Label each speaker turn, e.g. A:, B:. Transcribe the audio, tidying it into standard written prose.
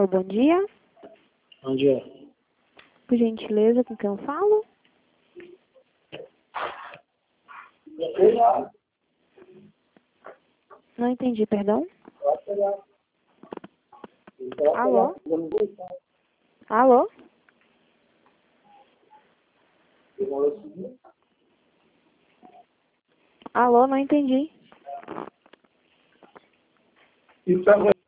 A: Alô, bom dia.
B: Bom dia.
A: Por gentileza, com quem eu falo? Não entendi, perdão. Alô? Alô? Alô, não entendi.